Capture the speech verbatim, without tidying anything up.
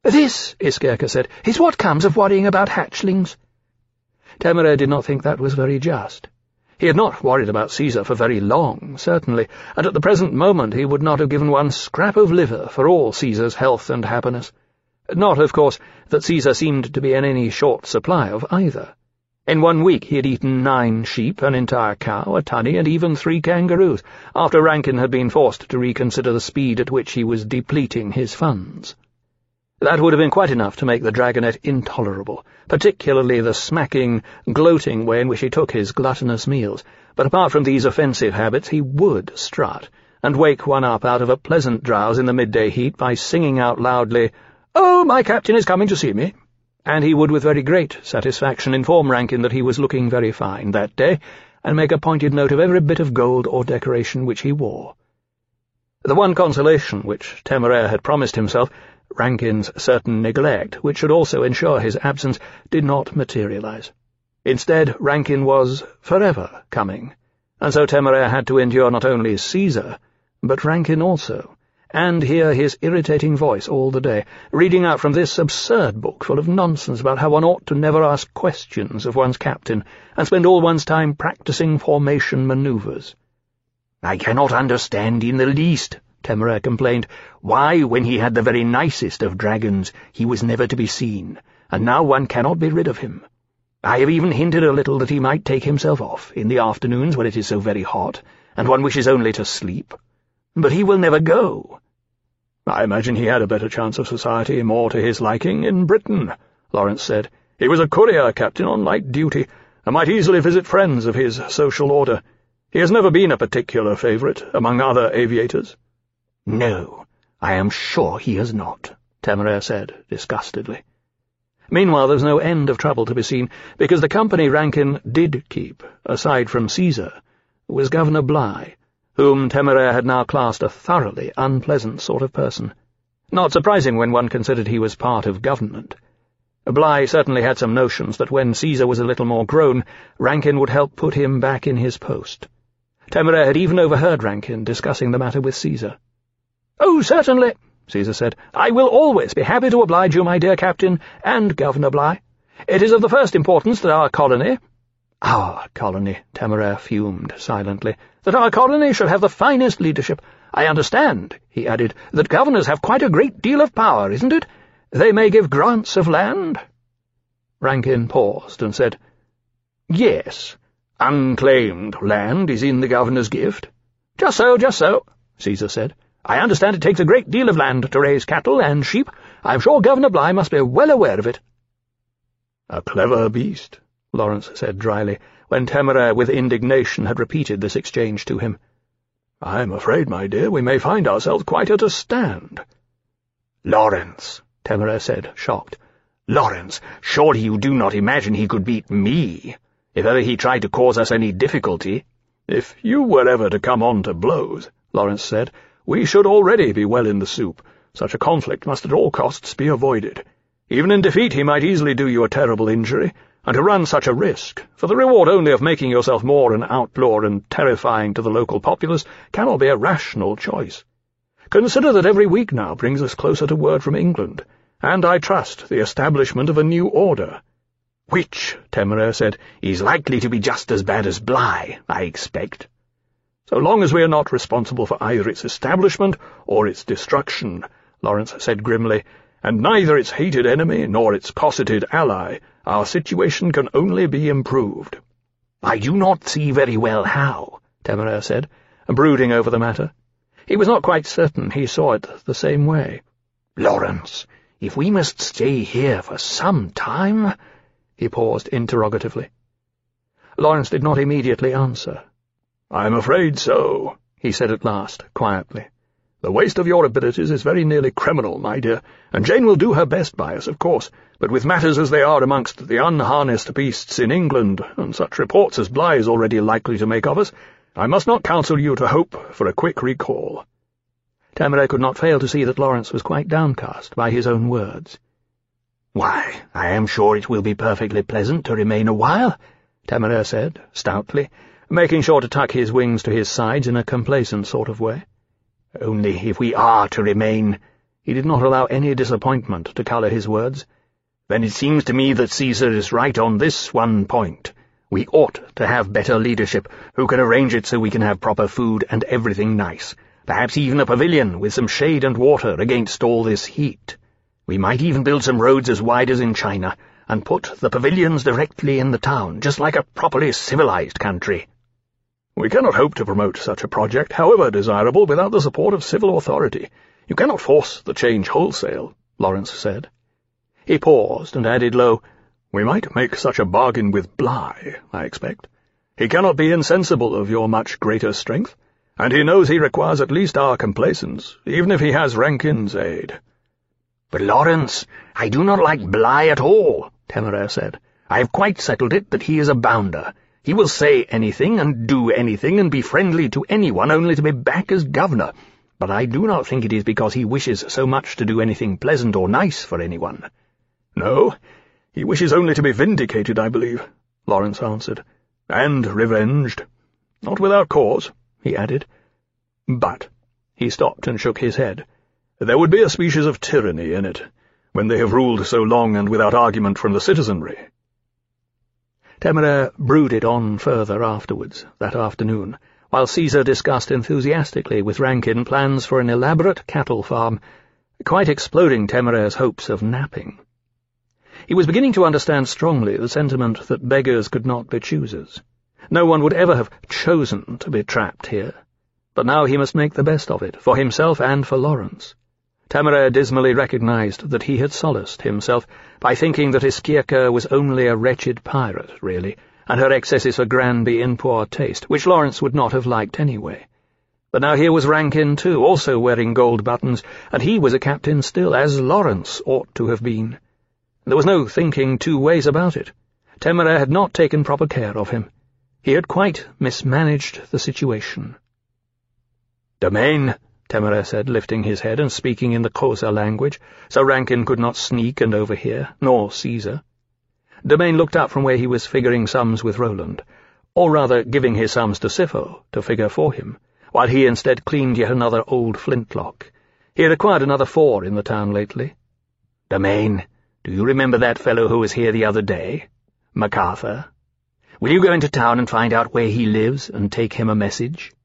"This," Iskirka said, "is what comes of worrying about hatchlings." Temeraire did not think that was very just. He had not worried about Caesar for very long, certainly, and at the present moment he would not have given one scrap of liver for all Caesar's health and happiness. Not, of course, that Caesar seemed to be in any short supply of either. In one week he had eaten nine sheep, an entire cow, a tunny, and even three kangaroos, after Rankin had been forced to reconsider the speed at which he was depleting his funds. That would have been quite enough to make the dragonet intolerable, particularly the smacking, gloating way in which he took his gluttonous meals, but apart from these offensive habits he would strut, and wake one up out of a pleasant drowse in the midday heat by singing out loudly, "Oh, my captain is coming to see me," and he would with very great satisfaction inform Rankin that he was looking very fine that day, and make a pointed note of every bit of gold or decoration which he wore. The one consolation which Temeraire had promised himself, Rankin's certain neglect, which should also ensure his absence, did not materialize. Instead, Rankin was forever coming, and so Temeraire had to endure not only Caesar, but Rankin also, and hear his irritating voice all the day, reading out from this absurd book full of nonsense about how one ought to never ask questions of one's captain, and spend all one's time practicing formation manoeuvres. "I cannot understand in the least," Temeraire complained, "why, when he had the very nicest of dragons, he was never to be seen, and now one cannot be rid of him. I have even hinted a little that he might take himself off, in the afternoons when it is so very hot, and one wishes only to sleep. But he will never go." "I imagine he had a better chance of society, more to his liking, in Britain," Lawrence said. "He was a courier captain on light duty, and might easily visit friends of his social order. He has never been a particular favourite among other aviators." "No, I am sure he has not," Temeraire said, disgustedly. Meanwhile there was no end of trouble to be seen, because the company Rankin did keep, aside from Caesar, was Governor Bligh, whom Temeraire had now classed a thoroughly unpleasant sort of person. Not surprising when one considered he was part of government. Bligh certainly had some notions that when Caesar was a little more grown, Rankin would help put him back in his post. Temeraire had even overheard Rankin discussing the matter with Caesar. "Oh, certainly," Caesar said. "I will always be happy to oblige you, my dear captain, and Governor Bligh. It is of the first importance that our colony—" "Our colony," Temeraire fumed silently, "that our colony should have the finest leadership. I understand," he added, "that governors have quite a great deal of power, isn't it? They may give grants of land?" Rankin paused and said, "Yes, unclaimed land is in the governor's gift." "Just so, just so," Caesar said. "I understand it takes a great deal of land to raise cattle and sheep. I am sure Governor Bligh must be well aware of it." "A clever beast," Lawrence said dryly, when Temeraire with indignation had repeated this exchange to him. "I am afraid, my dear, we may find ourselves quite at a stand." "Lawrence," Temeraire said, shocked. "Lawrence, surely you do not imagine he could beat me, if ever he tried to cause us any difficulty?" "If you were ever to come on to blows," Lawrence said, "we should already be well in the soup. Such a conflict must at all costs be avoided. Even in defeat he might easily do you a terrible injury, and to run such a risk, for the reward only of making yourself more an outlaw and terrifying to the local populace, cannot be a rational choice. Consider that every week now brings us closer to word from England, and, I trust, the establishment of a new order." "Which," Temeraire said, "is likely to be just as bad as Bligh, I expect." "So long as we are not responsible for either its establishment or its destruction," Lawrence said grimly, "and neither its hated enemy nor its cosseted ally, our situation can only be improved." "I do not see very well how," Temeraire said, brooding over the matter. He was not quite certain he saw it the same way. "Lawrence, if we must stay here for some time—" He paused interrogatively. Lawrence did not immediately answer. "I am afraid so," he said at last, quietly. "The waste of your abilities is very nearly criminal, my dear, and Jane will do her best by us, of course, but with matters as they are amongst the unharnessed beasts in England, and such reports as Bligh is already likely to make of us, I must not counsel you to hope for a quick recall." Temeraire could not fail to see that Lawrence was quite downcast by his own words. "Why, I am sure it will be perfectly pleasant to remain a while," Temeraire said, stoutly, making sure to tuck his wings to his sides in a complacent sort of way. "Only if we are to remain, He did not allow any disappointment to colour his words. "Then it seems to me that Caesar is right on this one point. We ought to have better leadership, who can arrange it so we can have proper food and everything nice, perhaps even a pavilion with some shade and water against all this heat. We might even build some roads as wide as in China, and put the pavilions directly in the town, just like a properly civilized country." "We cannot hope to promote such a project, however desirable, without the support of civil authority. You cannot force the change wholesale," Lawrence said. He paused and added low, "We might make such a bargain with Bligh, I expect. He cannot be insensible of your much greater strength, and he knows he requires at least our complaisance, even if he has Rankin's aid." "But, Lawrence, I do not like Bligh at all," Temeraire said. "I have quite settled it that he is a bounder. He will say anything and do anything and be friendly to anyone only to be back as governor, but I do not think it is because he wishes so much to do anything pleasant or nice for anyone." "No, he wishes only to be vindicated, I believe," Lawrence answered. "And revenged. Not without cause," he added. "But," he stopped and shook his head, "there would be a species of tyranny in it, when they have ruled so long and without argument from the citizenry." Temeraire brooded on further afterwards, that afternoon, while Caesar discussed enthusiastically with Rankin plans for an elaborate cattle farm, quite exploding Temeraire's hopes of napping. He was beginning to understand strongly the sentiment that beggars could not be choosers. No one would ever have chosen to be trapped here, but now he must make the best of it, for himself and for Lawrence. Temeraire dismally recognized that he had solaced himself by thinking that Ischirca was only a wretched pirate, really, and her excesses for Granby in poor taste, which Lawrence would not have liked anyway. But now here was Rankin, too, also wearing gold buttons, and he was a captain still, as Lawrence ought to have been. There was no thinking two ways about it. Temeraire had not taken proper care of him. He had quite mismanaged the situation. "Domain," Temeraire said, lifting his head and speaking in the Xhosa language, so Rankin could not sneak and overhear, nor Caesar. Domain looked up from where he was figuring sums with Roland, or rather giving his sums to Sifo to figure for him, while he instead cleaned yet another old flintlock. He had acquired another four in the town lately. "Domain, do you remember that fellow who was here the other day? MacArthur? Will you go into town and find out where he lives and take him a message?"